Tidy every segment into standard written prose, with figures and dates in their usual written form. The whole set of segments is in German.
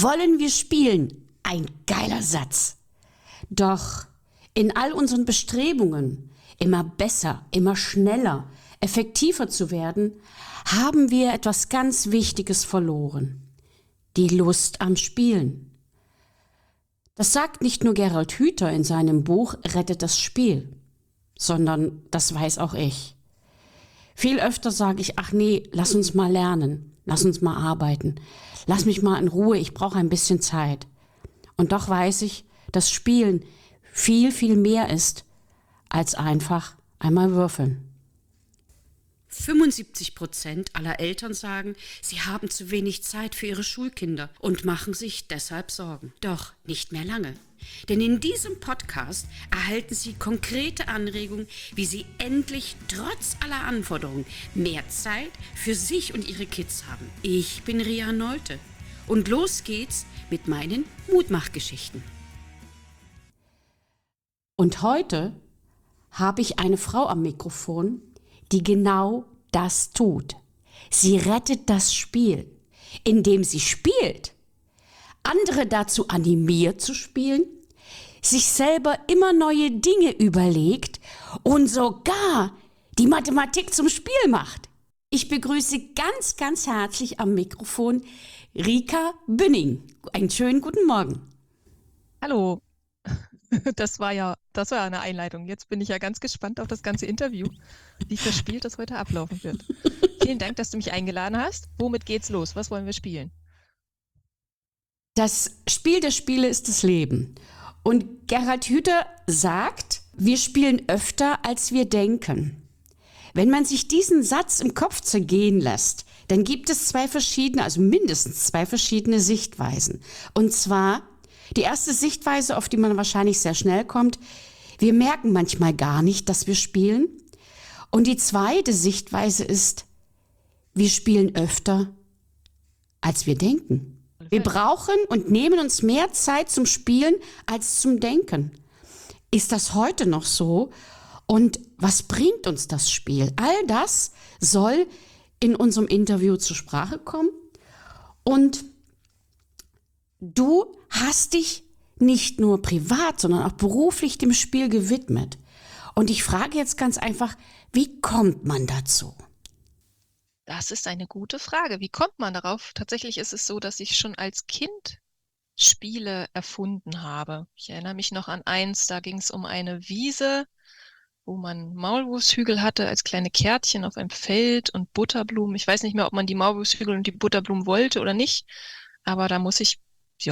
wollen wir spielen? Ein geiler Satz. Doch in all unseren Bestrebungen, immer besser, immer schneller, effektiver zu werden, haben wir etwas ganz Wichtiges verloren. Die Lust am Spielen. Das sagt nicht nur Gerald Hüther in seinem Buch Rettet das Spiel, sondern das weiß auch ich. Viel öfter sage ich, ach nee, lass uns mal lernen, lass uns mal arbeiten, lass mich mal in Ruhe, ich brauche ein bisschen Zeit. Und doch weiß ich, dass Spielen viel, viel mehr ist, als einfach einmal würfeln. 75% aller Eltern sagen, sie haben zu wenig Zeit für ihre Schulkinder und machen sich deshalb Sorgen. Doch nicht mehr lange. Denn in diesem Podcast erhalten Sie konkrete Anregungen, wie Sie endlich trotz aller Anforderungen mehr Zeit für sich und Ihre Kids haben. Ich bin Ria Nolte und los geht's mit meinen Mutmachgeschichten. Und heute habe ich eine Frau am Mikrofon, die genau das tut. Sie rettet das Spiel, indem sie spielt, andere dazu animiert zu spielen, sich selber immer neue Dinge überlegt und sogar die Mathematik zum Spiel macht. Ich begrüße ganz, ganz herzlich am Mikrofon Rika Bünning. Einen schönen guten Morgen. Hallo. Das war ja eine Einleitung. Jetzt bin ich ja ganz gespannt auf das ganze Interview, wie verspielt das heute ablaufen wird. Vielen Dank, dass du mich eingeladen hast. Womit geht's los? Was wollen wir spielen? Das Spiel der Spiele ist das Leben. Und Gerald Hüther sagt, wir spielen öfter, als wir denken. Wenn man sich diesen Satz im Kopf zergehen lässt, dann gibt es mindestens zwei verschiedene Sichtweisen. Und zwar die erste Sichtweise, auf die man wahrscheinlich sehr schnell kommt, wir merken manchmal gar nicht, dass wir spielen. Und die zweite Sichtweise ist, wir spielen öfter, als wir denken. Wir brauchen und nehmen uns mehr Zeit zum Spielen als zum Denken. Ist das heute noch so? Und was bringt uns das Spiel? All das soll in unserem Interview zur Sprache kommen. Und du hast dich nicht nur privat, sondern auch beruflich dem Spiel gewidmet. Und ich frage jetzt ganz einfach, wie kommt man dazu? Das ist eine gute Frage. Wie kommt man darauf? Tatsächlich ist es so, dass ich schon als Kind Spiele erfunden habe. Ich erinnere mich noch an eins, da ging es um eine Wiese, wo man Maulwurfshügel hatte als kleine Kärtchen auf einem Feld und Butterblumen. Ich weiß nicht mehr, ob man die Maulwurfshügel und die Butterblumen wollte oder nicht, aber da muss ich,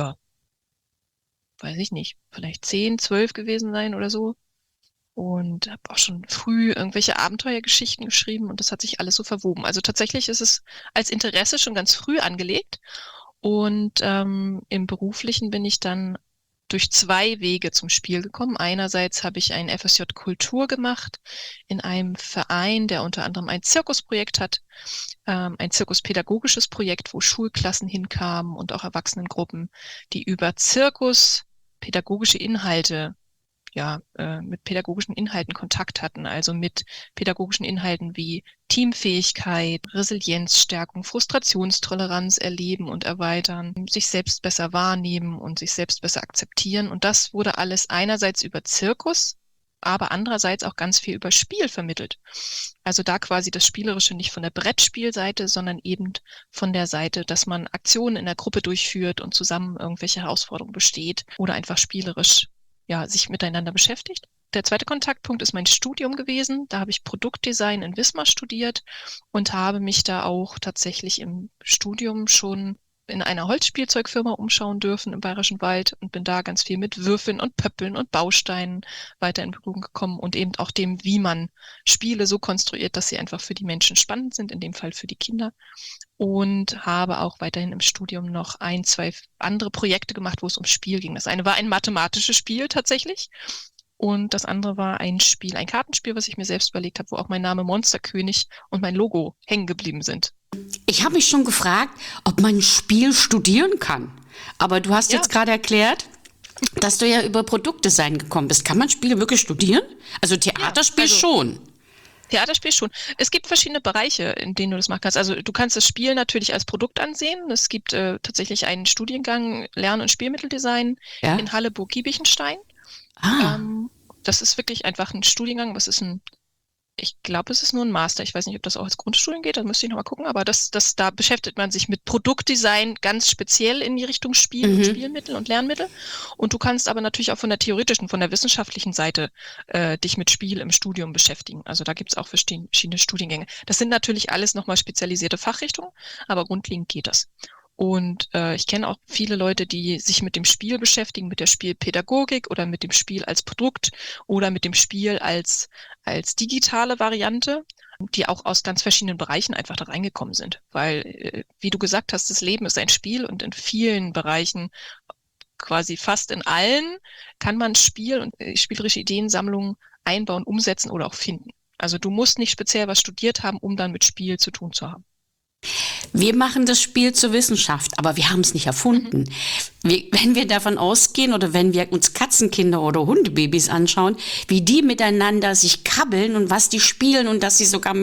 weiß ich nicht, vielleicht 10, 12 gewesen sein oder so. Und habe auch schon früh irgendwelche Abenteuergeschichten geschrieben und das hat sich alles so verwoben. Also tatsächlich ist es als Interesse schon ganz früh angelegt und im Beruflichen bin ich dann durch 2 Wege zum Spiel gekommen. Einerseits habe ich ein FSJ Kultur gemacht in einem Verein, der unter anderem ein Zirkusprojekt hat, ein zirkuspädagogisches Projekt, wo Schulklassen hinkamen und auch Erwachsenengruppen, die über Zirkus pädagogische Inhalte mit pädagogischen Inhalten Kontakt hatten, also mit pädagogischen Inhalten wie Teamfähigkeit, Resilienzstärkung, Frustrationstoleranz erleben und erweitern, sich selbst besser wahrnehmen und sich selbst besser akzeptieren. Und das wurde alles einerseits über Zirkus, aber andererseits auch ganz viel über Spiel vermittelt. Also da quasi das Spielerische nicht von der Brettspielseite, sondern eben von der Seite, dass man Aktionen in der Gruppe durchführt und zusammen irgendwelche Herausforderungen besteht oder einfach spielerisch sich miteinander beschäftigt. Der zweite Kontaktpunkt ist mein Studium gewesen. Da habe ich Produktdesign in Wismar studiert und habe mich da auch tatsächlich im Studium schon in einer Holzspielzeugfirma umschauen dürfen im Bayerischen Wald und bin da ganz viel mit Würfeln und Pöppeln und Bausteinen weiter in Berührung gekommen und eben auch dem, wie man Spiele so konstruiert, dass sie einfach für die Menschen spannend sind, in dem Fall für die Kinder. Und habe auch weiterhin im Studium noch 1, 2 andere Projekte gemacht, wo es ums Spiel ging. Das eine war ein mathematisches Spiel tatsächlich und das andere war ein Kartenspiel, was ich mir selbst überlegt habe, wo auch mein Name Monsterkönig und mein Logo hängen geblieben sind. Ich habe mich schon gefragt, ob man ein Spiel studieren kann. Aber du hast jetzt gerade erklärt, dass du ja über Produktdesign gekommen bist. Kann man Spiele wirklich studieren? Also Theaterspiel schon. Theaterspiel schon. Es gibt verschiedene Bereiche, in denen du das machen kannst. Also du kannst das Spiel natürlich als Produkt ansehen. Es gibt tatsächlich einen Studiengang Lern- und Spielmitteldesign Ja? in Halle-Burg-Giebichenstein. Ah, Das ist wirklich einfach ein Studiengang. Ich glaube, es ist nur ein Master. Ich weiß nicht, ob das auch als Grundstudium geht, da müsste ich nochmal gucken. Aber da beschäftigt man sich mit Produktdesign ganz speziell in die Richtung Spiel und mhm. Spielmittel und Lernmittel. Und du kannst aber natürlich auch von der theoretischen, von der wissenschaftlichen Seite dich mit Spiel im Studium beschäftigen. Also da gibt es auch verschiedene Studiengänge. Das sind natürlich alles nochmal spezialisierte Fachrichtungen, aber grundlegend geht das. Und ich kenne auch viele Leute, die sich mit dem Spiel beschäftigen, mit der Spielpädagogik oder mit dem Spiel als Produkt oder mit dem Spiel als digitale Variante, die auch aus ganz verschiedenen Bereichen einfach da reingekommen sind. Weil, wie du gesagt hast, das Leben ist ein Spiel und in vielen Bereichen, quasi fast in allen, kann man Spiel und spielerische Ideensammlungen einbauen, umsetzen oder auch finden. Also du musst nicht speziell was studiert haben, um dann mit Spiel zu tun zu haben. Wir machen das Spiel zur Wissenschaft, aber wir haben es nicht Mhm. erfunden. Wenn wir davon ausgehen oder wenn wir uns Katzenkinder oder Hundebabys anschauen, wie die miteinander sich krabbeln und was die spielen und dass sie sogar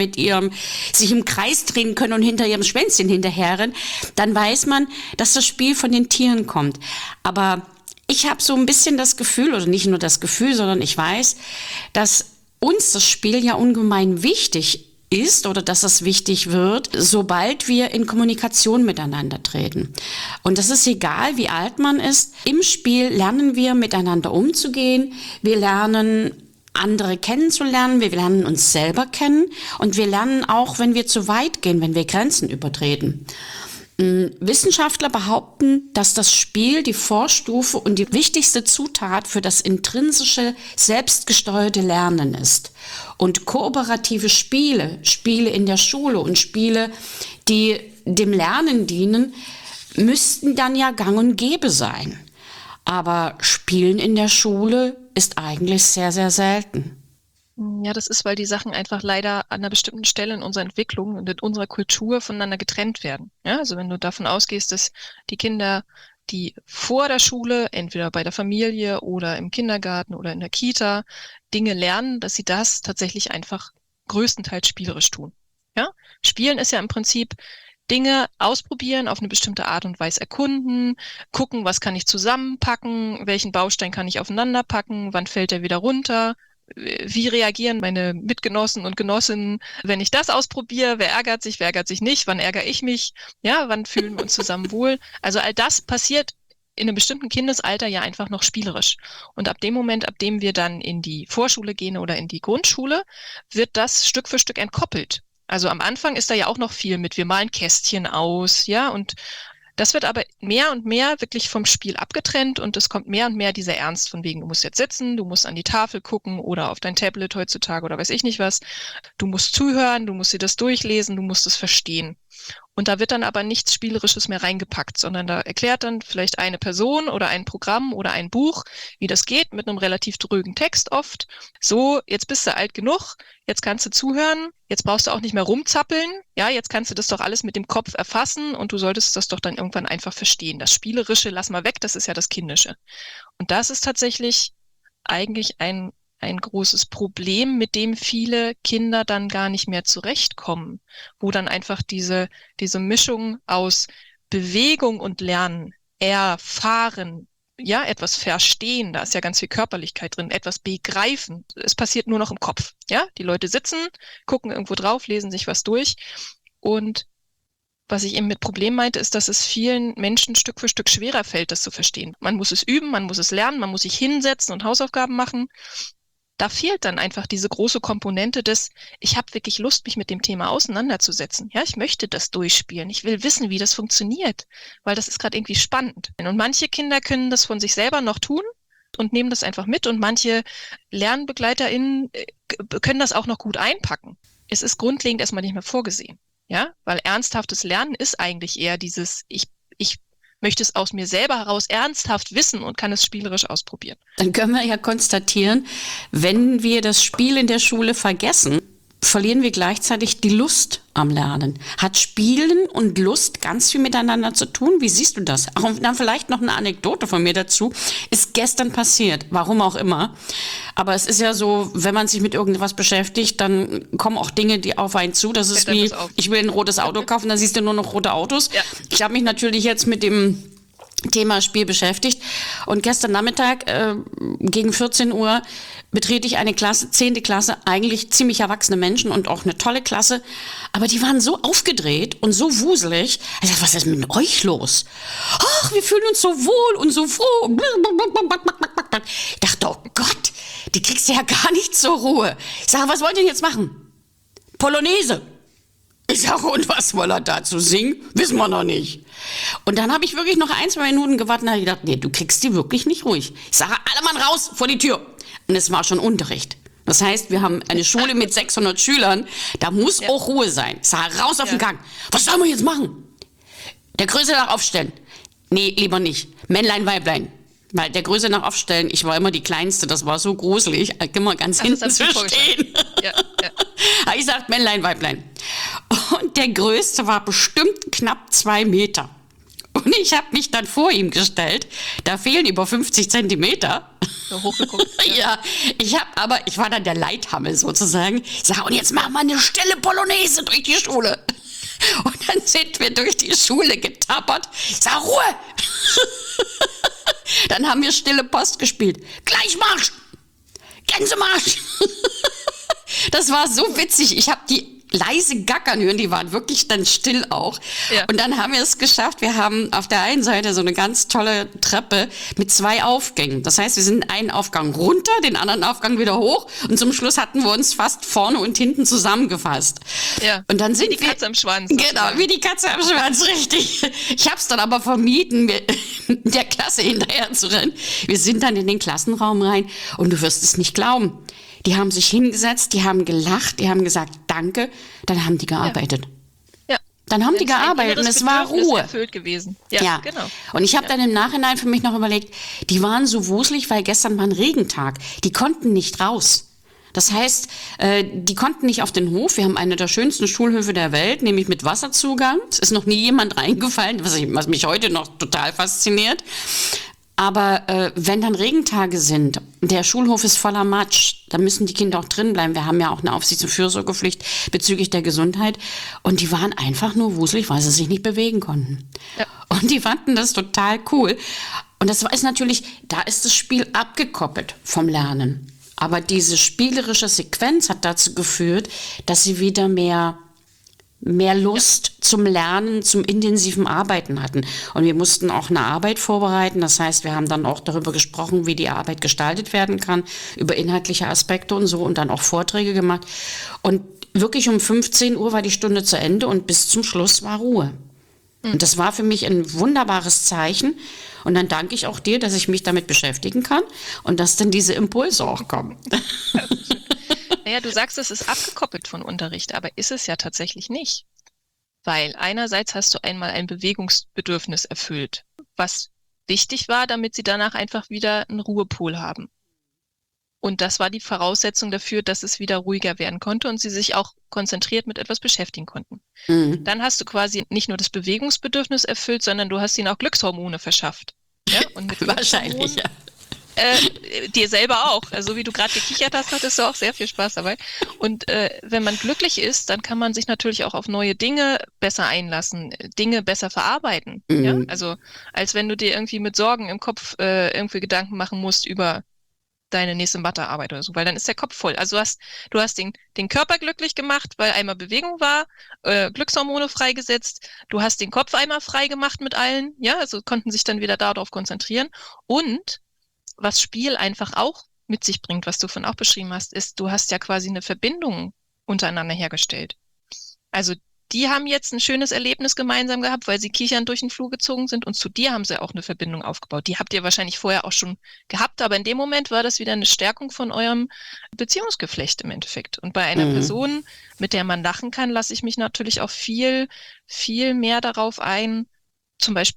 sich im Kreis drehen können und hinter ihrem Schwänzchen hinterherrennen, dann weiß man, dass das Spiel von den Tieren kommt. Aber ich habe so ein bisschen das Gefühl, oder nicht nur das Gefühl, sondern ich weiß, dass uns das Spiel ja ungemein wichtig ist oder dass es wichtig wird, sobald wir in Kommunikation miteinander treten. Und das ist egal, wie alt man ist. Im Spiel lernen wir miteinander umzugehen. Wir lernen andere kennenzulernen, wir lernen uns selber kennen und wir lernen auch, wenn wir zu weit gehen, wenn wir Grenzen übertreten. Wissenschaftler behaupten, dass das Spiel die Vorstufe und die wichtigste Zutat für das intrinsische, selbstgesteuerte Lernen ist. Und kooperative Spiele in der Schule und Spiele, die dem Lernen dienen, müssten dann ja gang und gäbe sein. Aber Spielen in der Schule ist eigentlich sehr, sehr selten. Ja, das ist, weil die Sachen einfach leider an einer bestimmten Stelle in unserer Entwicklung und in unserer Kultur voneinander getrennt werden. Ja, also wenn du davon ausgehst, dass die Kinder, die vor der Schule, entweder bei der Familie oder im Kindergarten oder in der Kita, Dinge lernen, dass sie das tatsächlich einfach größtenteils spielerisch tun. Ja, Spielen ist ja im Prinzip Dinge ausprobieren, auf eine bestimmte Art und Weise erkunden, gucken, was kann ich zusammenpacken, welchen Baustein kann ich aufeinander packen, wann fällt er wieder runter, wie reagieren meine Mitgenossen und Genossinnen, wenn ich das ausprobiere? Wer ärgert sich nicht? Wann ärgere ich mich? Ja, wann fühlen wir uns zusammen wohl? Also all das passiert in einem bestimmten Kindesalter ja einfach noch spielerisch. Und ab dem Moment, ab dem wir dann in die Vorschule gehen oder in die Grundschule, wird das Stück für Stück entkoppelt. Also am Anfang ist da ja auch noch viel mit, wir malen Kästchen aus, ja, und das wird aber mehr und mehr wirklich vom Spiel abgetrennt und es kommt mehr und mehr dieser Ernst von wegen, du musst jetzt sitzen, du musst an die Tafel gucken oder auf dein Tablet heutzutage oder weiß ich nicht was. Du musst zuhören, du musst dir das durchlesen, du musst es verstehen. Und da wird dann aber nichts Spielerisches mehr reingepackt, sondern da erklärt dann vielleicht eine Person oder ein Programm oder ein Buch, wie das geht, mit einem relativ drögen Text oft. So, jetzt bist du alt genug, jetzt kannst du zuhören, jetzt brauchst du auch nicht mehr rumzappeln, ja, jetzt kannst du das doch alles mit dem Kopf erfassen und du solltest das doch dann irgendwann einfach verstehen. Das Spielerische lass mal weg, das ist ja das Kindische. Und das ist tatsächlich eigentlich ein großes Problem, mit dem viele Kinder dann gar nicht mehr zurechtkommen, wo dann einfach diese Mischung aus Bewegung und Lernen, erfahren, ja, etwas verstehen, da ist ja ganz viel Körperlichkeit drin, etwas begreifen. Es passiert nur noch im Kopf, ja. Die Leute sitzen, gucken irgendwo drauf, lesen sich was durch und was ich eben mit Problem meinte, ist, dass es vielen Menschen Stück für Stück schwerer fällt, das zu verstehen. Man muss es üben, man muss es lernen, man muss sich hinsetzen und Hausaufgaben machen. Da fehlt dann einfach diese große Komponente des, ich habe wirklich Lust, mich mit dem Thema auseinanderzusetzen. Ja, ich möchte das durchspielen. Ich will wissen, wie das funktioniert, weil das ist gerade irgendwie spannend. Und manche Kinder können das von sich selber noch tun und nehmen das einfach mit und manche LernbegleiterInnen können das auch noch gut einpacken. Es ist grundlegend erstmal nicht mehr vorgesehen. Ja, weil ernsthaftes Lernen ist eigentlich eher dieses, ich möchte es aus mir selber heraus ernsthaft wissen und kann es spielerisch ausprobieren. Dann können wir ja konstatieren, wenn wir das Spiel in der Schule vergessen, verlieren wir gleichzeitig die Lust am Lernen. Hat Spielen und Lust ganz viel miteinander zu tun? Wie siehst du das? Auch dann vielleicht noch eine Anekdote von mir dazu. Ist gestern passiert, warum auch immer. Aber es ist ja so, wenn man sich mit irgendwas beschäftigt, dann kommen auch Dinge, die auf einen zu. Das ist wie, ich will ein rotes Auto kaufen, dann siehst du nur noch rote Autos. Ja. Ich habe mich natürlich jetzt mit dem Thema Spiel beschäftigt. Und gestern Nachmittag gegen 14 Uhr betrete ich eine Klasse, 10. Klasse, eigentlich ziemlich erwachsene Menschen und auch eine tolle Klasse. Aber die waren so aufgedreht und so wuselig. Ich dachte, was ist mit euch los? Ach, wir fühlen uns so wohl und so froh. Ich dachte, oh Gott, die kriegst du ja gar nicht zur Ruhe. Ich sage, was wollt ihr jetzt machen? Polonaise. Ich sage, und was soll er dazu singen? Wissen wir noch nicht. Und dann habe ich wirklich noch 1-2 Minuten gewartet und habe gedacht, nee, du kriegst die wirklich nicht ruhig. Ich sage, alle Mann raus, vor die Tür. Und es war schon Unterricht. Das heißt, wir haben eine Schule mit 600 Schülern, da muss auch Ruhe sein. Ich sage, raus auf den Gang. Was sollen wir jetzt machen? Der Größe nach aufstellen. Nee, lieber nicht. Männlein, Weiblein. Weil der Größe nach aufstellen, ich war immer die Kleinste, das war so gruselig, immer ganz hinten zu stehen. Ja. Aber ich sagte Männlein, Weiblein. Und der Größte war bestimmt knapp 2 Meter. Und ich habe mich dann vor ihm gestellt. Da fehlen über 50 Zentimeter. So hochgeguckt. Ja, ich war dann der Leithammel sozusagen. Ich sage, und jetzt machen wir eine stille Polonaise durch die Schule. Und dann sind wir durch die Schule getappert. Ich sage, Ruhe! Dann haben wir stille Post gespielt. Gleichmarsch! Gänsemarsch! Das war so witzig. Ich habe die leise gackern hören, die waren wirklich dann still auch. Ja. Und dann haben wir es geschafft, wir haben auf der einen Seite so eine ganz tolle Treppe mit 2 Aufgängen. Das heißt, wir sind einen Aufgang runter, den anderen Aufgang wieder hoch und zum Schluss hatten wir uns fast vorne und hinten zusammengefasst. Ja. Und dann sind wie die Katze am Schwanz. Genau, wie die Katze am Schwanz, richtig. Ich habe es dann aber vermieden, der Klasse hinterher zu rennen. Wir sind dann in den Klassenraum rein und du wirst es nicht glauben. Die haben sich hingesetzt, die haben gelacht, die haben gesagt, danke, dann haben die gearbeitet. Ja. Dann haben die gearbeitet und es war Ruhe. Erfüllt gewesen. Ja, genau. Und ich habe dann im Nachhinein für mich noch überlegt, die waren so wuselig, weil gestern war ein Regentag. Die konnten nicht raus. Das heißt, die konnten nicht auf den Hof. Wir haben eine der schönsten Schulhöfe der Welt, nämlich mit Wasserzugang. Es ist noch nie jemand reingefallen, was mich heute noch total fasziniert. Aber wenn dann Regentage sind, der Schulhof ist voller Matsch, dann müssen die Kinder auch drin bleiben. Wir haben ja auch eine Aufsichts- und Fürsorgepflicht bezüglich der Gesundheit. Und die waren einfach nur wuselig, weil sie sich nicht bewegen konnten. Ja. Und die fanden das total cool. Und das ist natürlich, da ist das Spiel abgekoppelt vom Lernen. Aber diese spielerische Sequenz hat dazu geführt, dass sie wieder mehr Lust zum Lernen, zum intensiven Arbeiten hatten. Und wir mussten auch eine Arbeit vorbereiten. Das heißt, wir haben dann auch darüber gesprochen, wie die Arbeit gestaltet werden kann, über inhaltliche Aspekte und so und dann auch Vorträge gemacht. Und wirklich um 15 Uhr war die Stunde zu Ende und bis zum Schluss war Ruhe. Und das war für mich ein wunderbares Zeichen. Und dann danke ich auch dir, dass ich mich damit beschäftigen kann und dass dann diese Impulse auch kommen. Naja, du sagst, es ist abgekoppelt von Unterricht, aber ist es ja tatsächlich nicht. Weil einerseits hast du einmal ein Bewegungsbedürfnis erfüllt, was wichtig war, damit sie danach einfach wieder einen Ruhepol haben. Und das war die Voraussetzung dafür, dass es wieder ruhiger werden konnte und sie sich auch konzentriert mit etwas beschäftigen konnten. Mhm. Dann hast du quasi nicht nur das Bewegungsbedürfnis erfüllt, sondern du hast ihnen auch Glückshormone verschafft. Ja? Und mit wahrscheinlich, ja. Dir selber auch. Also wie du gerade gekichert hast, hattest du auch sehr viel Spaß dabei. Und wenn man glücklich ist, dann kann man sich natürlich auch auf neue Dinge besser einlassen, Dinge besser verarbeiten. Mhm. Ja? Also als wenn du dir irgendwie mit Sorgen im Kopf irgendwie Gedanken machen musst über deine nächste Mathearbeit oder so, weil dann ist der Kopf voll. Also du hast den Körper glücklich gemacht, weil einmal Bewegung war, Glückshormone freigesetzt, du hast den Kopf einmal frei gemacht mit allen, ja, also konnten sich dann wieder darauf konzentrieren. Und was Spiel einfach auch mit sich bringt, was du vorhin auch beschrieben hast, ist, du hast ja quasi eine Verbindung untereinander hergestellt. Also die haben jetzt ein schönes Erlebnis gemeinsam gehabt, weil sie kichernd durch den Flur gezogen sind und zu dir haben sie auch eine Verbindung aufgebaut. Die habt ihr wahrscheinlich vorher auch schon gehabt, aber in dem Moment war das wieder eine Stärkung von eurem Beziehungsgeflecht im Endeffekt. Und bei einer Person, mit der man lachen kann, lasse ich mich natürlich auch viel, viel mehr darauf ein, zum Beispiel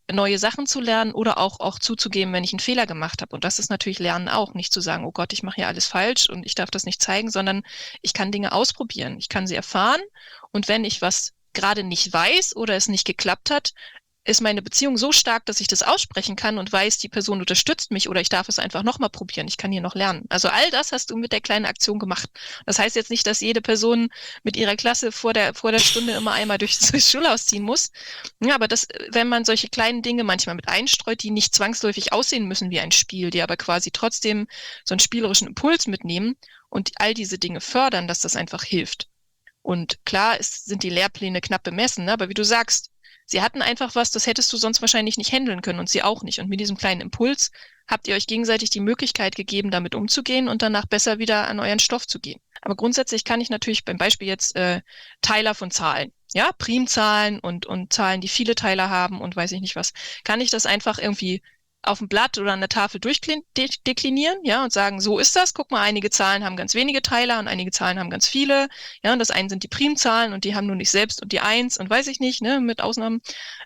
neue Sachen zu lernen oder auch zuzugeben, wenn ich einen Fehler gemacht habe. Und das ist natürlich Lernen auch, nicht zu sagen, oh Gott, ich mache hier alles falsch und ich darf das nicht zeigen, sondern ich kann Dinge ausprobieren, ich kann sie erfahren und wenn ich was gerade nicht weiß oder es nicht geklappt hat, ist meine Beziehung so stark, dass ich das aussprechen kann und weiß, die Person unterstützt mich oder ich darf es einfach nochmal probieren. Ich kann hier noch lernen. Also all das hast du mit der kleinen Aktion gemacht. Das heißt jetzt nicht, dass jede Person mit ihrer Klasse vor der Stunde immer einmal durchs Schulhaus ziehen muss. Ja, aber das, wenn man solche kleinen Dinge manchmal mit einstreut, die nicht zwangsläufig aussehen müssen wie ein Spiel, die aber quasi trotzdem so einen spielerischen Impuls mitnehmen und all diese Dinge fördern, dass das einfach hilft. Und klar, sind die Lehrpläne knapp bemessen, ne? Aber wie du sagst, sie hatten einfach was, das hättest du sonst wahrscheinlich nicht handeln können und sie auch nicht. Und mit diesem kleinen Impuls habt ihr euch gegenseitig die Möglichkeit gegeben, damit umzugehen und danach besser wieder an euren Stoff zu gehen. Aber grundsätzlich kann ich natürlich beim Beispiel jetzt Teiler von Zahlen, ja, Primzahlen und Zahlen, die viele Teiler haben und weiß ich nicht was, kann ich das einfach irgendwie auf dem Blatt oder an der Tafel durchdeklinieren, ja, und sagen, so ist das. Guck mal, einige Zahlen haben ganz wenige Teiler und einige Zahlen haben ganz viele. Ja, und das eine sind die Primzahlen und die haben nur nicht selbst und die Eins und weiß ich nicht, ne, mit Ausnahmen.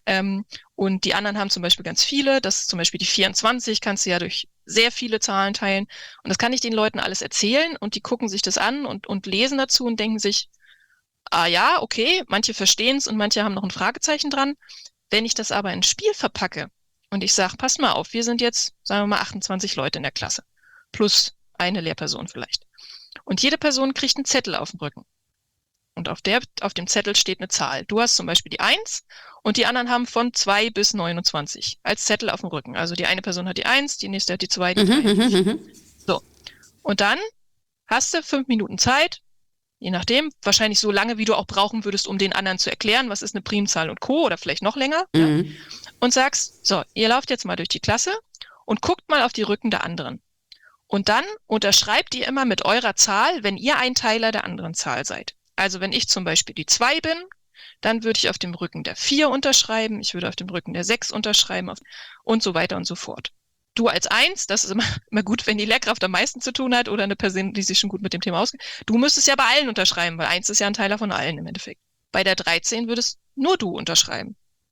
Und die anderen haben zum Beispiel ganz viele. Das ist zum Beispiel die 24, kannst du ja durch sehr viele Zahlen teilen. Und das kann ich den Leuten alles erzählen und die gucken sich das an und lesen dazu und denken sich, ah ja, okay, manche verstehen es und manche haben noch ein Fragezeichen dran. Wenn ich das aber in ein Spiel verpacke, und ich sage, passt mal auf, wir sind jetzt, sagen wir mal, 28 Leute in der Klasse. Plus eine Lehrperson vielleicht. Und jede Person kriegt einen Zettel auf dem Rücken. Und auf dem Zettel steht eine Zahl. Du hast zum Beispiel die 1 und die anderen haben von 2 bis 29 als Zettel auf dem Rücken. Also die eine Person hat die 1, die nächste hat die 2, die 3. So. Und dann hast du 5 Minuten Zeit, je nachdem, wahrscheinlich so lange, wie du auch brauchen würdest, um den anderen zu erklären, was ist eine Primzahl und Co. oder vielleicht noch länger. Ja? Und sagst, so, ihr lauft jetzt mal durch die Klasse und guckt mal auf die Rücken der anderen. Und dann unterschreibt ihr immer mit eurer Zahl, wenn ihr ein Teiler der anderen Zahl seid. Also wenn ich zum Beispiel die 2 bin, dann würde ich auf dem Rücken der 4 unterschreiben, ich würde auf dem Rücken der 6 unterschreiben und so weiter und so fort. Du als 1, das ist immer gut, wenn die Lehrkraft am meisten zu tun hat oder eine Person, die sich schon gut mit dem Thema auskennt. Du müsstest ja bei allen unterschreiben, weil 1 ist ja ein Teiler von allen im Endeffekt. Bei der 13 würdest nur du unterschreiben.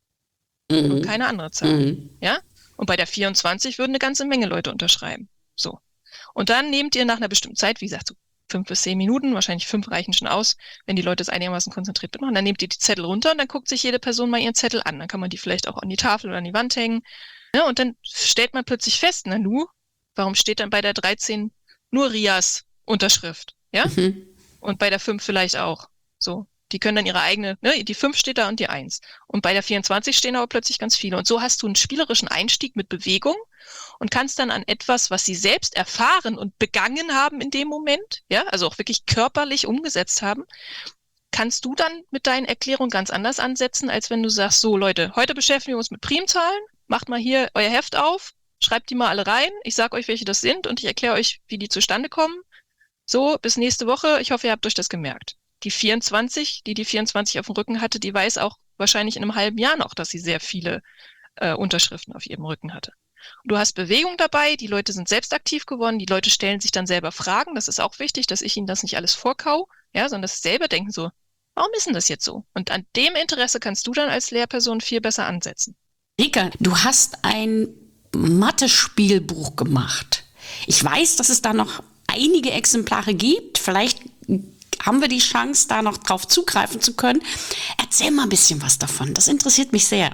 Und keine andere Zahl. Ja? Und bei der 24 würden eine ganze Menge Leute unterschreiben. So. Und dann nehmt ihr nach einer bestimmten Zeit, wie gesagt, so 5 bis 10 Minuten, wahrscheinlich 5 reichen schon aus, wenn die Leute es einigermaßen konzentriert mitmachen, dann nehmt ihr die Zettel runter und dann guckt sich jede Person mal ihren Zettel an. Dann kann man die vielleicht auch an die Tafel oder an die Wand hängen. Ja, und dann stellt man plötzlich fest, Nanu, warum steht dann bei der 13 nur Rias Unterschrift? Ja? Und bei der 5 vielleicht auch. So. Die können dann ihre eigene, ne, die 5 steht da und die 1. Und bei der 24 stehen aber plötzlich ganz viele. Und so hast du einen spielerischen Einstieg mit Bewegung und kannst dann an etwas, was sie selbst erfahren und begangen haben in dem Moment, ja, also auch wirklich körperlich umgesetzt haben, kannst du dann mit deinen Erklärungen ganz anders ansetzen, als wenn du sagst, so Leute, heute beschäftigen wir uns mit Primzahlen, macht mal hier euer Heft auf, schreibt die mal alle rein, ich sage euch, welche das sind und ich erkläre euch, wie die zustande kommen. So, bis nächste Woche, ich hoffe, ihr habt euch das gemerkt. Die 24, die 24 auf dem Rücken hatte, die weiß auch wahrscheinlich in einem halben Jahr noch, dass sie sehr viele Unterschriften auf ihrem Rücken hatte. Und du hast Bewegung dabei, die Leute sind selbst aktiv geworden, die Leute stellen sich dann selber Fragen, das ist auch wichtig, dass ich ihnen das nicht alles vorkau, ja, sondern dass sie selber denken so, warum ist denn das jetzt so? Und an dem Interesse kannst du dann als Lehrperson viel besser ansetzen. Rika, du hast ein Mathe-Spielbuch gemacht. Ich weiß, dass es da noch einige Exemplare gibt, vielleicht haben wir die Chance, da noch drauf zugreifen zu können. Erzähl mal ein bisschen was davon, das interessiert mich sehr.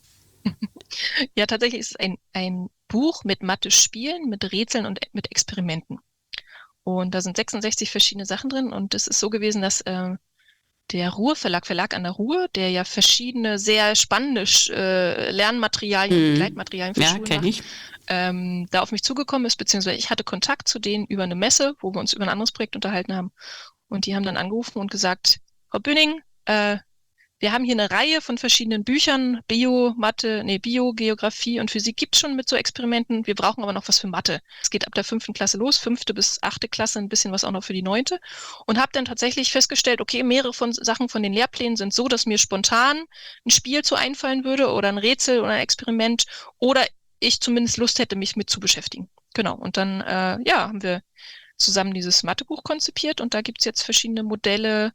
Ja, tatsächlich ist es ein Buch mit Mathe-Spielen, mit Rätseln und mit Experimenten. Und da sind 66 verschiedene Sachen drin und es ist so gewesen, dass der Verlag an der Ruhr, der ja verschiedene sehr spannende Lernmaterialien, Begleitmaterialien für Schulen kenn ich. Da auf mich zugekommen ist, beziehungsweise ich hatte Kontakt zu denen über eine Messe, wo wir uns über ein anderes Projekt unterhalten haben. Und die haben dann angerufen und gesagt, Frau Bünning, wir haben hier eine Reihe von verschiedenen Büchern, Bio, Geografie und Physik gibt's schon mit so Experimenten. Wir brauchen aber noch was für Mathe. Es geht ab der 5. Klasse los, 5. bis 8. Klasse, ein bisschen was auch noch für die 9. Und habe dann tatsächlich festgestellt, okay, mehrere Sachen von den Lehrplänen sind so, dass mir spontan ein Spiel zu einfallen würde oder ein Rätsel oder ein Experiment oder ich zumindest Lust hätte, mich mit zu beschäftigen. Genau, und dann haben wir zusammen dieses Mathebuch konzipiert und da gibt's jetzt verschiedene Modelle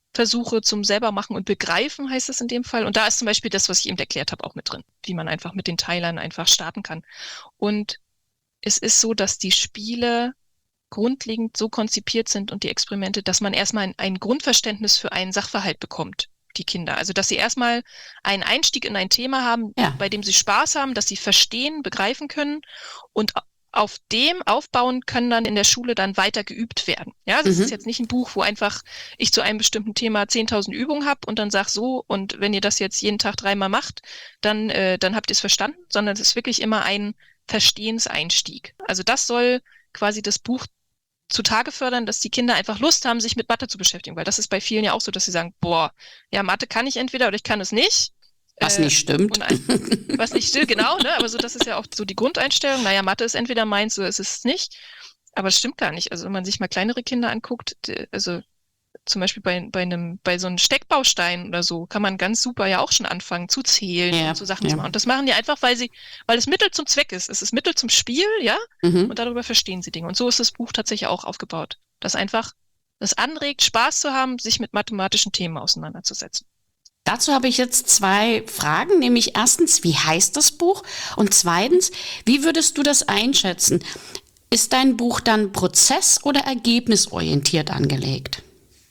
Versuche zum selbermachen und begreifen, heißt es in dem Fall. Und da ist zum Beispiel das, was ich eben erklärt habe, auch mit drin, wie man einfach mit den Teilern einfach starten kann. Und es ist so, dass die Spiele grundlegend so konzipiert sind und die Experimente, dass man erstmal ein Grundverständnis für einen Sachverhalt bekommt, die Kinder. Also, dass sie erstmal einen Einstieg in ein Thema haben, bei dem sie Spaß haben, dass sie verstehen, begreifen können und auf dem aufbauen können dann in der Schule dann weiter geübt werden. Ja, das ist jetzt nicht ein Buch, wo einfach ich zu einem bestimmten Thema 10.000 Übungen habe und dann sag so, und wenn ihr das jetzt jeden Tag 3-mal macht, dann habt ihr es verstanden, sondern es ist wirklich immer ein Verstehenseinstieg. Also das soll quasi das Buch zutage fördern, dass die Kinder einfach Lust haben, sich mit Mathe zu beschäftigen, weil das ist bei vielen ja auch so, dass sie sagen, boah, ja, Mathe kann ich entweder oder ich kann es nicht. Was nicht stimmt. Was nicht stimmt, genau, ne? Aber so, das ist ja auch so die Grundeinstellung. Naja, Mathe ist entweder meins oder es ist es nicht. Aber es stimmt gar nicht. Also wenn man sich mal kleinere Kinder anguckt, also zum Beispiel bei so einem Steckbaustein oder so, kann man ganz super ja auch schon anfangen zu zählen und so Sachen zu machen. Und das machen die einfach, weil es Mittel zum Zweck ist. Es ist Mittel zum Spiel, ja? Und darüber verstehen sie Dinge. Und so ist das Buch tatsächlich auch aufgebaut. Das einfach, das anregt, Spaß zu haben, sich mit mathematischen Themen auseinanderzusetzen. Dazu habe ich jetzt 2 Fragen, nämlich erstens, wie heißt das Buch? Und zweitens, wie würdest du das einschätzen? Ist dein Buch dann prozess- oder ergebnisorientiert angelegt?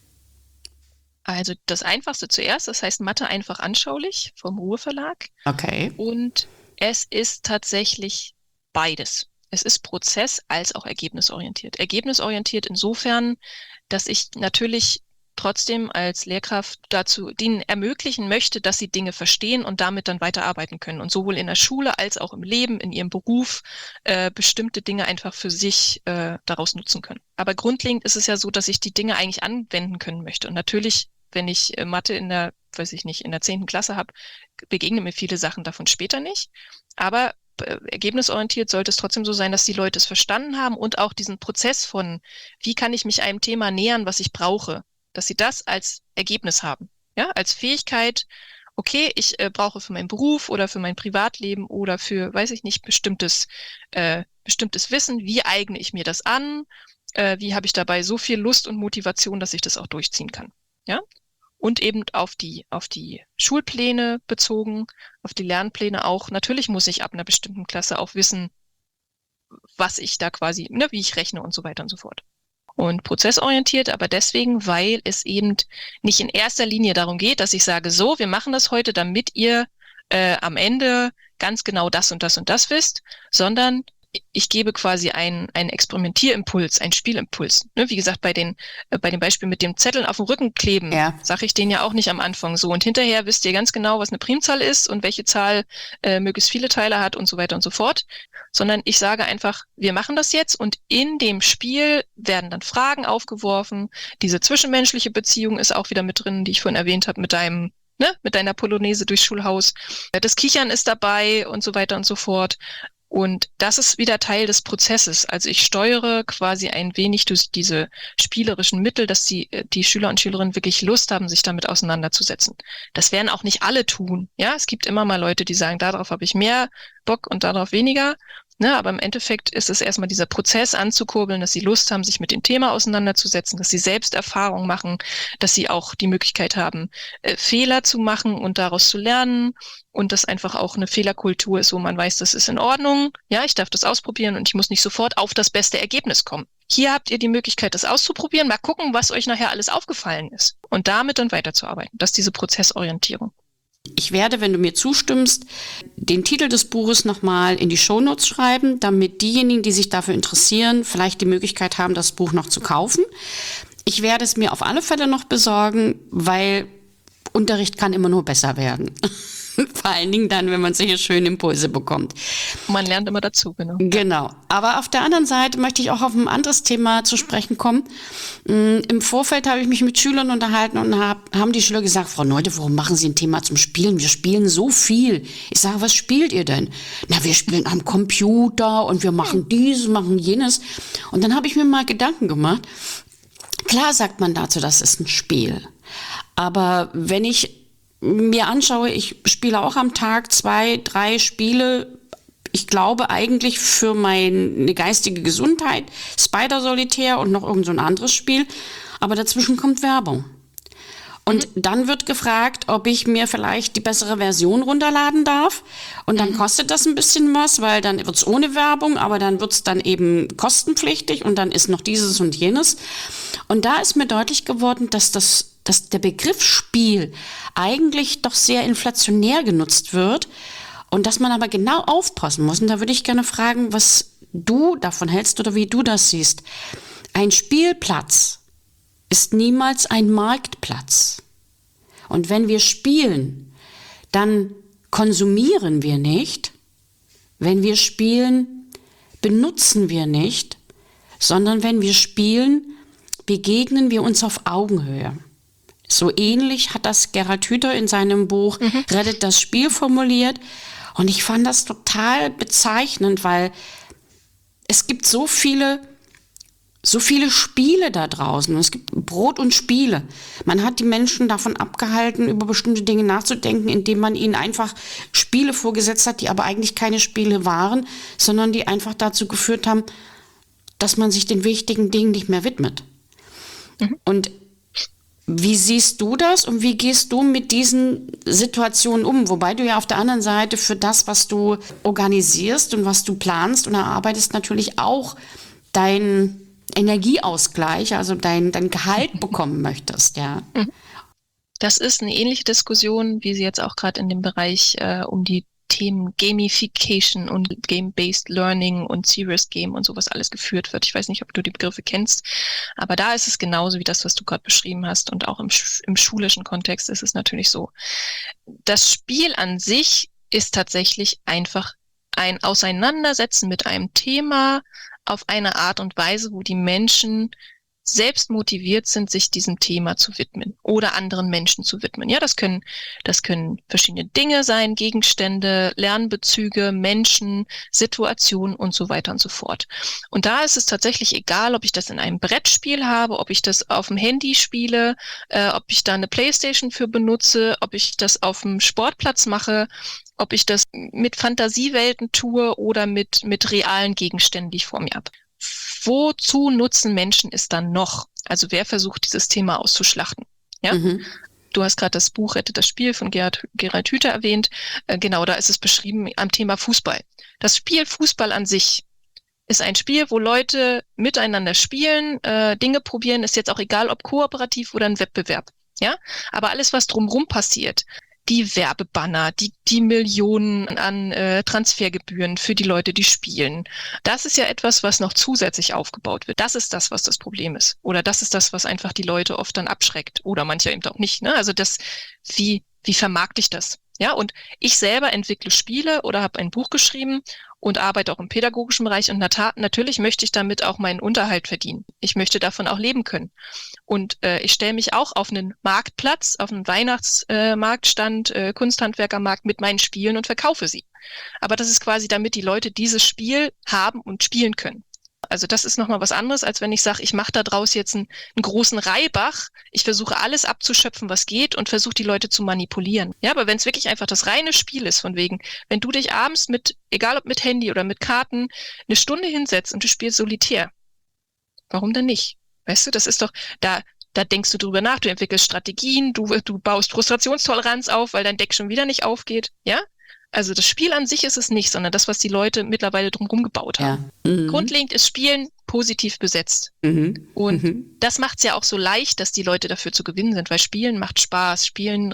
Also das Einfachste zuerst, das heißt Mathe einfach anschaulich vom Ruhr Verlag. Okay. Und es ist tatsächlich beides. Es ist prozess- als auch ergebnisorientiert. Ergebnisorientiert insofern, dass ich natürlich trotzdem als Lehrkraft denen ermöglichen möchte, dass sie Dinge verstehen und damit dann weiterarbeiten können und sowohl in der Schule als auch im Leben, in ihrem Beruf bestimmte Dinge einfach für sich daraus nutzen können. Aber grundlegend ist es ja so, dass ich die Dinge eigentlich anwenden können möchte. Und natürlich, wenn ich Mathe in der 10. Klasse habe, begegnen mir viele Sachen davon später nicht. Aber ergebnisorientiert sollte es trotzdem so sein, dass die Leute es verstanden haben und auch diesen Prozess von, wie kann ich mich einem Thema nähern, was ich brauche, dass sie das als Ergebnis haben, ja, als Fähigkeit. Okay, ich brauche für meinen Beruf oder für mein Privatleben oder für, weiß ich nicht, bestimmtes Wissen. Wie eigne ich mir das an? Wie habe ich dabei so viel Lust und Motivation, dass ich das auch durchziehen kann? Ja, und eben auf die Schulpläne bezogen, auf die Lernpläne auch. Natürlich muss ich ab einer bestimmten Klasse auch wissen, was ich da quasi, ne, wie ich rechne und so weiter und so fort. Und prozessorientiert, aber deswegen, weil es eben nicht in erster Linie darum geht, dass ich sage, so, wir machen das heute, damit ihr am Ende ganz genau das und das und das wisst, sondern ich gebe quasi einen Experimentierimpuls, einen Spielimpuls. Ne, wie gesagt, bei dem Beispiel mit dem Zetteln auf dem Rücken kleben, sage ich denen ja auch nicht am Anfang so. Und hinterher wisst ihr ganz genau, was eine Primzahl ist und welche Zahl möglichst viele Teile hat und so weiter und so fort. Sondern ich sage einfach, wir machen das jetzt und in dem Spiel werden dann Fragen aufgeworfen. Diese zwischenmenschliche Beziehung ist auch wieder mit drin, die ich vorhin erwähnt habe, mit deiner Polonaise durchs Schulhaus. Das Kichern ist dabei und so weiter und so fort. Und das ist wieder Teil des Prozesses. Also ich steuere quasi ein wenig durch diese spielerischen Mittel, dass die Schüler und Schülerinnen wirklich Lust haben, sich damit auseinanderzusetzen. Das werden auch nicht alle tun. Ja, es gibt immer mal Leute, die sagen, darauf habe ich mehr Bock und darauf weniger. Ne, aber im Endeffekt ist es erstmal dieser Prozess anzukurbeln, dass sie Lust haben, sich mit dem Thema auseinanderzusetzen, dass sie selbst Erfahrung machen, dass sie auch die Möglichkeit haben, Fehler zu machen und daraus zu lernen und dass einfach auch eine Fehlerkultur ist, wo man weiß, das ist in Ordnung. Ja, ich darf das ausprobieren und ich muss nicht sofort auf das beste Ergebnis kommen. Hier habt ihr die Möglichkeit, das auszuprobieren, mal gucken, was euch nachher alles aufgefallen ist und damit dann weiterzuarbeiten. Das ist diese Prozessorientierung. Ich werde, wenn du mir zustimmst, den Titel des Buches nochmal in die Shownotes schreiben, damit diejenigen, die sich dafür interessieren, vielleicht die Möglichkeit haben, das Buch noch zu kaufen. Ich werde es mir auf alle Fälle noch besorgen, weil Unterricht kann immer nur besser werden. Vor allen Dingen dann, wenn man solche schönen Impulse bekommt. Man lernt immer dazu, genau. Genau. Aber auf der anderen Seite möchte ich auch auf ein anderes Thema zu sprechen kommen. Im Vorfeld habe ich mich mit Schülern unterhalten und haben die Schüler gesagt, Frau Neude, warum machen Sie ein Thema zum Spielen? Wir spielen so viel. Ich sage, was spielt ihr denn? Na, wir spielen am Computer und wir machen dieses, machen jenes. Und dann habe ich mir mal Gedanken gemacht. Klar sagt man dazu, das ist ein Spiel. Aber wenn ich mir anschaue, ich spiele auch am Tag 2, 3 Spiele, ich glaube eigentlich für meine geistige Gesundheit, Spider Solitär und noch irgend so ein anderes Spiel, aber dazwischen kommt Werbung. Und dann wird gefragt, ob ich mir vielleicht die bessere Version runterladen darf. Und dann kostet das ein bisschen was, weil dann wird's ohne Werbung, aber dann wird's dann eben kostenpflichtig und dann ist noch dieses und jenes. Und da ist mir deutlich geworden, dass der Begriff Spiel eigentlich doch sehr inflationär genutzt wird und dass man aber genau aufpassen muss. Und da würde ich gerne fragen, was du davon hältst oder wie du das siehst. Ein Spielplatz ist niemals ein Marktplatz. Und wenn wir spielen, dann konsumieren wir nicht. Wenn wir spielen, benutzen wir nicht, sondern wenn wir spielen, begegnen wir uns auf Augenhöhe. So ähnlich hat das Gerhard Hüther in seinem Buch Rettet das Spiel formuliert. Und ich fand das total bezeichnend, weil es gibt so viele Spiele da draußen. Es gibt Brot und Spiele. Man hat die Menschen davon abgehalten, über bestimmte Dinge nachzudenken, indem man ihnen einfach Spiele vorgesetzt hat, die aber eigentlich keine Spiele waren, sondern die einfach dazu geführt haben, dass man sich den wichtigen Dingen nicht mehr widmet. Und wie siehst du das und wie gehst du mit diesen Situationen um? Wobei du ja auf der anderen Seite für das, was du organisierst und was du planst und erarbeitest, natürlich auch deinen Energieausgleich, also dein Gehalt bekommen möchtest, ja. Das ist eine ähnliche Diskussion, wie sie jetzt auch gerade in dem Bereich um die Themen Gamification und Game-Based Learning und Serious Game und sowas alles geführt wird. Ich weiß nicht, ob du die Begriffe kennst, aber da ist es genauso wie das, was du gerade beschrieben hast, und auch im schulischen Kontext ist es natürlich so. Das Spiel an sich ist tatsächlich einfach ein Auseinandersetzen mit einem Thema auf eine Art und Weise, wo die Menschen selbst motiviert sind, sich diesem Thema zu widmen oder anderen Menschen zu widmen. Ja, das können verschiedene Dinge sein, Gegenstände, Lernbezüge, Menschen, Situationen und so weiter und so fort. Und da ist es tatsächlich egal, ob ich das in einem Brettspiel habe, ob ich das auf dem Handy spiele, ob ich da eine Playstation für benutze, ob ich das auf dem Sportplatz mache, ob ich das mit Fantasiewelten tue oder mit realen Gegenständen, die ich vor mir habe. Wozu nutzen Menschen es dann noch? Also wer versucht, dieses Thema auszuschlachten? Ja? Du hast gerade das Buch Rettet das Spiel von Gerhard Hüther erwähnt. Genau, da ist es beschrieben am Thema Fußball. Das Spiel Fußball an sich ist ein Spiel, wo Leute miteinander spielen, Dinge probieren, ist jetzt auch egal, ob kooperativ oder ein Wettbewerb. Ja? Aber alles, was drumherum passiert, die Werbebanner, die Millionen an Transfergebühren für die Leute, die spielen. Das ist ja etwas, was noch zusätzlich aufgebaut wird. Das ist das, was das Problem ist. Oder das ist das, was einfach die Leute oft dann abschreckt. Oder manche eben auch nicht. Ne? Also wie vermarkte ich das? Ja, und ich selber entwickle Spiele oder habe ein Buch geschrieben und arbeite auch im pädagogischen Bereich. Und natürlich möchte ich damit auch meinen Unterhalt verdienen. Ich möchte davon auch leben können. Und ich stelle mich auch auf einen Marktplatz, auf einen Weihnachtsmarktstand, Kunsthandwerkermarkt mit meinen Spielen und verkaufe sie. Aber das ist quasi, damit die Leute dieses Spiel haben und spielen können. Also das ist nochmal was anderes, als wenn ich sage, ich mache da draus jetzt einen großen Reibach. Ich versuche alles abzuschöpfen, was geht, und versuche die Leute zu manipulieren. Ja, aber wenn es wirklich einfach das reine Spiel ist, von wegen, wenn du dich abends egal ob mit Handy oder mit Karten, eine Stunde hinsetzt und du spielst Solitär, warum denn nicht? Weißt du, das ist doch, da denkst du drüber nach, du entwickelst Strategien, du baust Frustrationstoleranz auf, weil dein Deck schon wieder nicht aufgeht, ja? Also das Spiel an sich ist es nicht, sondern das, was die Leute mittlerweile drumherum gebaut haben. Ja. Grundlegend ist Spielen positiv besetzt. Und das macht es ja auch so leicht, dass die Leute dafür zu gewinnen sind, weil Spielen macht Spaß, Spielen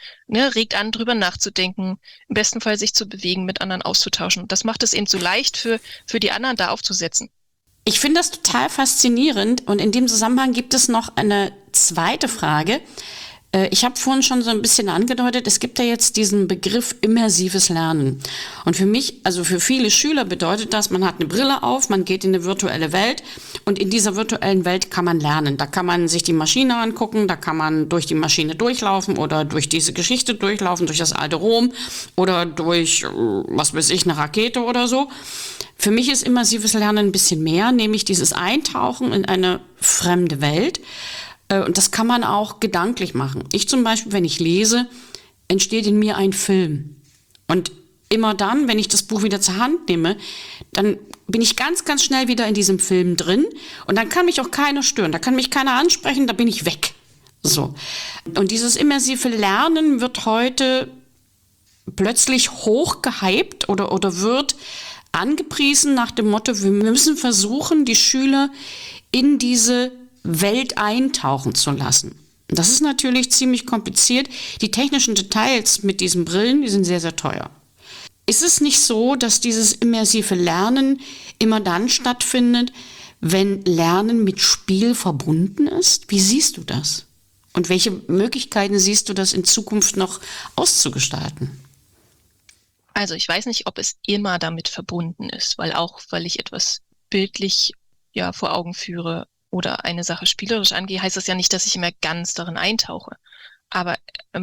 regt an, drüber nachzudenken, im besten Fall sich zu bewegen, mit anderen auszutauschen. Und das macht es eben so leicht für die anderen da aufzusetzen. Ich finde das total faszinierend, und in dem Zusammenhang gibt es noch eine zweite Frage. Ich habe vorhin schon so ein bisschen angedeutet, es gibt ja jetzt diesen Begriff immersives Lernen. Und für mich, also für viele Schüler bedeutet das, man hat eine Brille auf, man geht in eine virtuelle Welt, und in dieser virtuellen Welt kann man lernen. Da kann man sich die Maschine angucken, da kann man durch die Maschine durchlaufen oder durch diese Geschichte durchlaufen, durch das alte Rom oder durch, was weiß ich, eine Rakete oder so. Für mich ist immersives Lernen ein bisschen mehr, nämlich dieses Eintauchen in eine fremde Welt. Und das kann man auch gedanklich machen. Ich zum Beispiel, wenn ich lese, entsteht in mir ein Film. Und immer dann, wenn ich das Buch wieder zur Hand nehme, dann bin ich ganz, ganz schnell wieder in diesem Film drin. Und dann kann mich auch keiner stören. Da kann mich keiner ansprechen, da bin ich weg. So. Und dieses immersive Lernen wird heute plötzlich hoch gehypt oder wird angepriesen nach dem Motto, wir müssen versuchen, die Schüler in diese Welt eintauchen zu lassen. Das ist natürlich ziemlich kompliziert. Die technischen Details mit diesen Brillen, die sind sehr, sehr teuer. Ist es nicht so, dass dieses immersive Lernen immer dann stattfindet, wenn Lernen mit Spiel verbunden ist? Wie siehst du das? Und welche Möglichkeiten siehst du, das in Zukunft noch auszugestalten? Also ich weiß nicht, ob es immer damit verbunden ist, weil ich etwas bildlich vor Augen führe oder eine Sache spielerisch angehe, heißt das ja nicht, dass ich immer ganz darin eintauche. Aber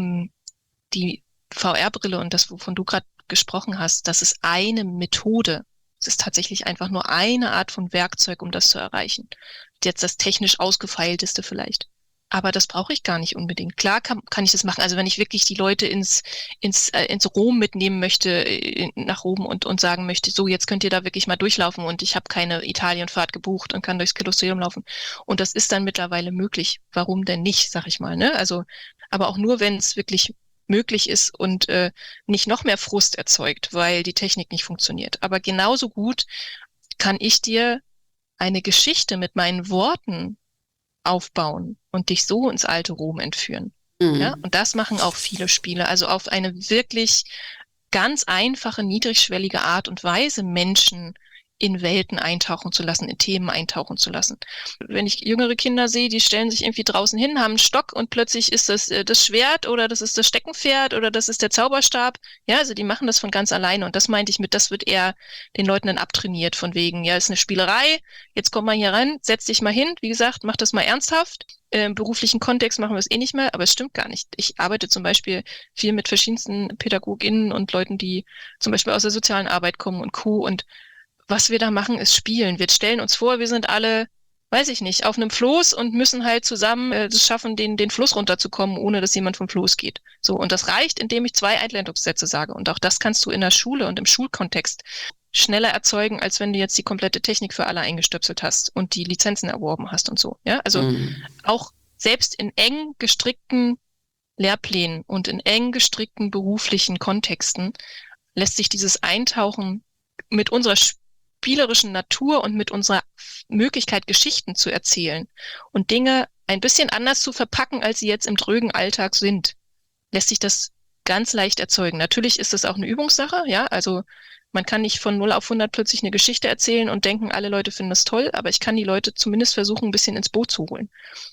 die VR-Brille und das, wovon du gerade gesprochen hast, das ist eine Methode. Es ist tatsächlich einfach nur eine Art von Werkzeug, um das zu erreichen. Jetzt das technisch ausgefeilteste vielleicht. Aber das brauche ich gar nicht unbedingt. Klar kann ich das machen. Also wenn ich wirklich die Leute ins Rom mitnehmen möchte, nach Rom und sagen möchte, so jetzt könnt ihr da wirklich mal durchlaufen und ich habe keine Italienfahrt gebucht und kann durchs Kolosseum laufen. Und das ist dann mittlerweile möglich. Warum denn nicht, sag ich mal, ne? Also, aber auch nur, wenn es wirklich möglich ist und nicht noch mehr Frust erzeugt, weil die Technik nicht funktioniert. Aber genauso gut kann ich dir eine Geschichte mit meinen Worten aufbauen und dich so ins alte Rom entführen. Mhm. Ja, und das machen auch viele Spiele. Also auf eine wirklich ganz einfache, niedrigschwellige Art und Weise Menschen in Welten eintauchen zu lassen, in Themen eintauchen zu lassen. Wenn ich jüngere Kinder sehe, die stellen sich irgendwie draußen hin, haben einen Stock und plötzlich ist das das Schwert oder das ist das Steckenpferd oder das ist der Zauberstab. Ja, also die machen das von ganz alleine und das meinte ich mit, das wird eher den Leuten dann abtrainiert von wegen, ja, ist eine Spielerei, jetzt komm mal hier rein, setz dich mal hin, wie gesagt, mach das mal ernsthaft. Im beruflichen Kontext machen wir es eh nicht mehr, aber es stimmt gar nicht. Ich arbeite zum Beispiel viel mit verschiedensten PädagogInnen und Leuten, die zum Beispiel aus der sozialen Arbeit kommen und Co. Und was wir da machen, ist spielen. Wir stellen uns vor, wir sind alle, weiß ich nicht, auf einem Floß und müssen halt zusammen es schaffen, den Fluss runterzukommen, ohne dass jemand vom Floß geht. So, und das reicht, indem ich 2 Einleitungssätze sage. Und auch das kannst du in der Schule und im Schulkontext schneller erzeugen, als wenn du jetzt die komplette Technik für alle eingestöpselt hast und die Lizenzen erworben hast und so. Ja, also auch selbst in eng gestrickten Lehrplänen und in eng gestrickten beruflichen Kontexten lässt sich dieses Eintauchen mit unserer spielerischen Natur und mit unserer Möglichkeit, Geschichten zu erzählen und Dinge ein bisschen anders zu verpacken, als sie jetzt im drögen Alltag sind, lässt sich das ganz leicht erzeugen. Natürlich ist das auch eine Übungssache, ja, also man kann nicht von 0 auf 100 plötzlich eine Geschichte erzählen und denken, alle Leute finden das toll, aber ich kann die Leute zumindest versuchen, ein bisschen ins Boot zu holen.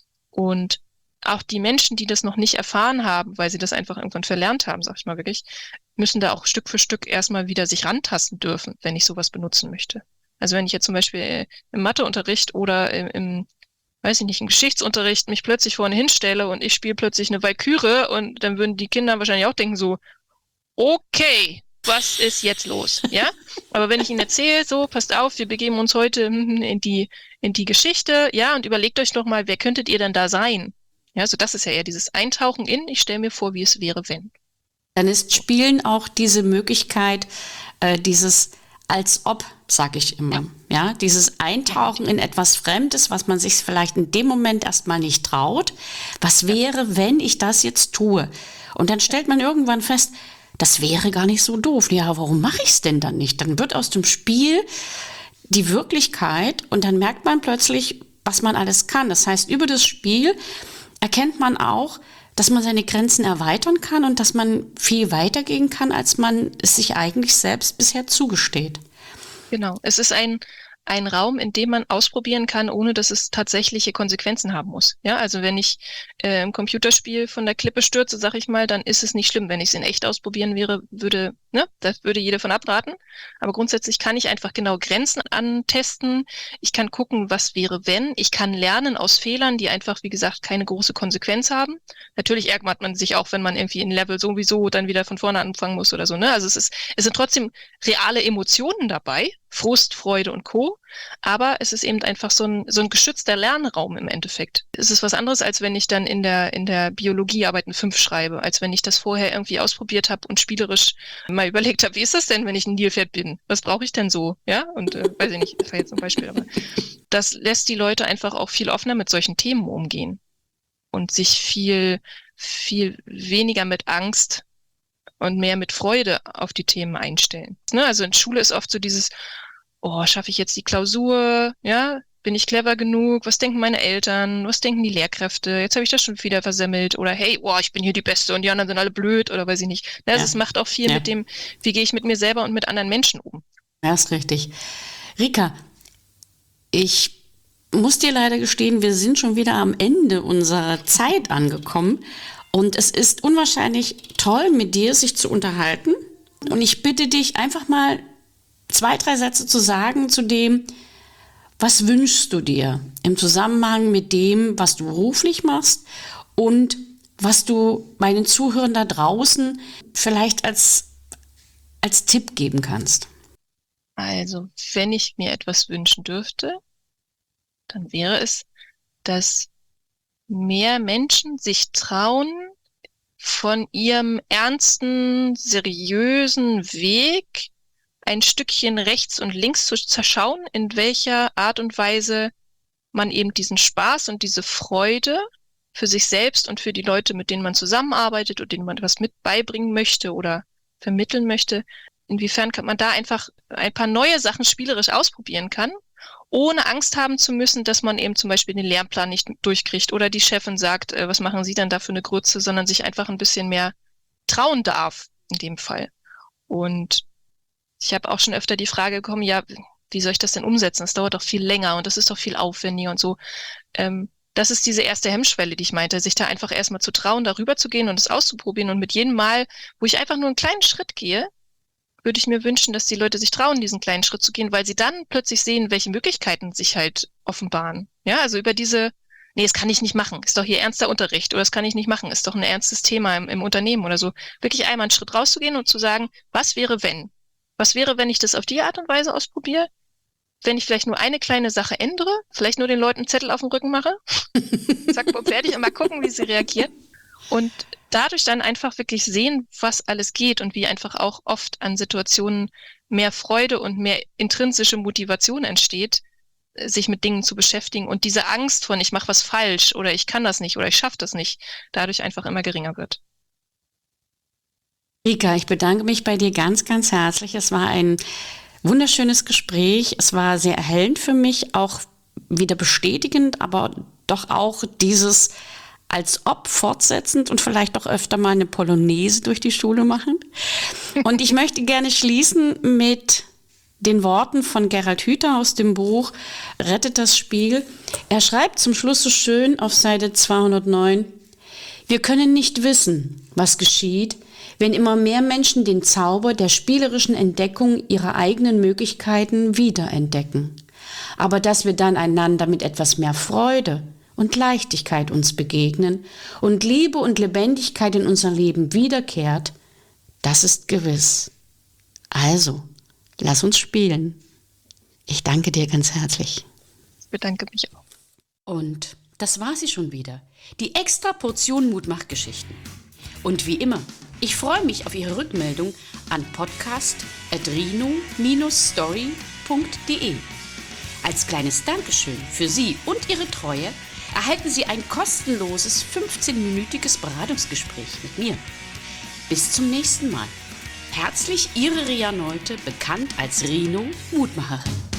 Und auch die Menschen, die das noch nicht erfahren haben, weil sie das einfach irgendwann verlernt haben, sag ich mal wirklich, müssen da auch Stück für Stück erstmal wieder sich rantasten dürfen, wenn ich sowas benutzen möchte. Also wenn ich jetzt zum Beispiel im Matheunterricht oder im weiß ich nicht, im Geschichtsunterricht mich plötzlich vorne hinstelle und ich spiele plötzlich eine Walküre und dann würden die Kinder wahrscheinlich auch denken so, okay, was ist jetzt los? Ja? Aber wenn ich ihnen erzähle, so, passt auf, wir begeben uns heute in die Geschichte, ja, und überlegt euch doch mal, wer könntet ihr denn da sein? Ja, so das ist ja eher dieses Eintauchen in, ich stelle mir vor, wie es wäre, wenn. Dann ist Spielen auch diese Möglichkeit, dieses als ob, sag ich immer, ja, dieses Eintauchen in etwas Fremdes, was man sich vielleicht in dem Moment erstmal nicht traut. Was wäre, wenn ich das jetzt tue? Und dann stellt man irgendwann fest, das wäre gar nicht so doof. Ja, warum mache ich es denn dann nicht? Dann wird aus dem Spiel die Wirklichkeit und dann merkt man plötzlich, was man alles kann. Das heißt, über das Spiel erkennt man auch, dass man seine Grenzen erweitern kann und dass man viel weitergehen kann, als man es sich eigentlich selbst bisher zugesteht. Genau. Es ist ein Raum, in dem man ausprobieren kann, ohne dass es tatsächliche Konsequenzen haben muss. Ja, also wenn ich im Computerspiel von der Klippe stürze, sag ich mal, dann ist es nicht schlimm. Wenn ich es in echt ausprobieren das würde jeder von abraten. Aber grundsätzlich kann ich einfach genau Grenzen antesten. Ich kann gucken, was wäre, wenn. Ich kann lernen aus Fehlern, die einfach, wie gesagt, keine große Konsequenz haben. Natürlich ärgert man sich auch, wenn man irgendwie in Level sowieso dann wieder von vorne anfangen muss oder so, ne? Also es sind trotzdem reale Emotionen dabei. Frust, Freude und Co. Aber es ist eben einfach so ein geschützter Lernraum im Endeffekt. Es ist was anderes, als wenn ich dann in der Biologiearbeit eine 5 schreibe, als wenn ich das vorher irgendwie ausprobiert habe und spielerisch mal überlegt habe, wie ist das denn, wenn ich ein Nilpferd bin? Was brauche ich denn so? Ja, und weiß ich nicht, das war jetzt ein Beispiel, aber das lässt die Leute einfach auch viel offener mit solchen Themen umgehen. und sich viel, viel weniger mit Angst und mehr mit Freude auf die Themen einstellen. Ne? Also in Schule ist oft so dieses, oh, schaffe ich jetzt die Klausur? Ja, bin ich clever genug? Was denken meine Eltern? Was denken die Lehrkräfte? Jetzt habe ich das schon wieder versemmelt. Oder hey, oh, ich bin hier die Beste und die anderen sind alle blöd oder weiß ich nicht. Ne? Also es macht auch viel mit dem, wie gehe ich mit mir selber und mit anderen Menschen um. Ja, ist richtig. Rika, ich muss dir leider gestehen, wir sind schon wieder am Ende unserer Zeit angekommen. Und es ist unwahrscheinlich toll, mit dir sich zu unterhalten. Und ich bitte dich einfach mal 2, 3 Sätze zu sagen zu dem, was wünschst du dir im Zusammenhang mit dem, was du beruflich machst und was du meinen Zuhörern da draußen vielleicht als Tipp geben kannst. Also, wenn ich mir etwas wünschen dürfte, dann wäre es, dass mehr Menschen sich trauen, von ihrem ernsten, seriösen Weg ein Stückchen rechts und links zu zerschauen, in welcher Art und Weise man eben diesen Spaß und diese Freude für sich selbst und für die Leute, mit denen man zusammenarbeitet und denen man etwas mit beibringen möchte oder vermitteln möchte, inwiefern kann man da einfach ein paar neue Sachen spielerisch ausprobieren kann, ohne Angst haben zu müssen, dass man eben zum Beispiel den Lernplan nicht durchkriegt oder die Chefin sagt, was machen Sie denn da für eine Grütze, sondern sich einfach ein bisschen mehr trauen darf in dem Fall. Und ich habe auch schon öfter die Frage bekommen, ja, wie soll ich das denn umsetzen? Das dauert doch viel länger und das ist doch viel aufwendiger und so. Das ist diese erste Hemmschwelle, die ich meinte, sich da einfach erstmal zu trauen, darüber zu gehen und es auszuprobieren. Und mit jedem Mal, wo ich einfach nur einen kleinen Schritt gehe, würde ich mir wünschen, dass die Leute sich trauen, diesen kleinen Schritt zu gehen, weil sie dann plötzlich sehen, welche Möglichkeiten sich halt offenbaren. Ja, also über diese, nee, das kann ich nicht machen, ist doch hier ernster Unterricht oder das kann ich nicht machen, ist doch ein ernstes Thema im Unternehmen oder so. Wirklich einmal einen Schritt rauszugehen und zu sagen, was wäre, wenn? Was wäre, wenn ich das auf die Art und Weise ausprobiere? Wenn ich vielleicht nur eine kleine Sache ändere, vielleicht nur den Leuten einen Zettel auf den Rücken mache, zack, fertig und mal gucken, wie sie reagieren. Und dadurch dann einfach wirklich sehen, was alles geht und wie einfach auch oft an Situationen mehr Freude und mehr intrinsische Motivation entsteht, sich mit Dingen zu beschäftigen und diese Angst von, ich mache was falsch oder ich kann das nicht oder ich schaffe das nicht, dadurch einfach immer geringer wird. Rika, ich bedanke mich bei dir ganz, ganz herzlich. Es war ein wunderschönes Gespräch. Es war sehr erhellend für mich, auch wieder bestätigend, aber doch auch dieses als ob fortsetzend und vielleicht auch öfter mal eine Polonaise durch die Schule machen. Und ich möchte gerne schließen mit den Worten von Gerald Hüther aus dem Buch Rettet das Spiel. Er schreibt zum Schluss so schön auf Seite 209, wir können nicht wissen, was geschieht, wenn immer mehr Menschen den Zauber der spielerischen Entdeckung ihrer eigenen Möglichkeiten wiederentdecken. Aber dass wir dann einander mit etwas mehr Freude und Leichtigkeit uns begegnen und Liebe und Lebendigkeit in unser Leben wiederkehrt, das ist gewiss. Also, lass uns spielen. Ich danke dir ganz herzlich. Ich bedanke mich auch. Und das war sie schon wieder. Die extra Portion Mutmachgeschichten. Und wie immer, ich freue mich auf Ihre Rückmeldung an podcast@rino-story.de. Als kleines Dankeschön für Sie und Ihre Treue erhalten Sie ein kostenloses 15-minütiges Beratungsgespräch mit mir. Bis zum nächsten Mal. Herzlich Ihre Ria Neute, bekannt als Rino Mutmacherin.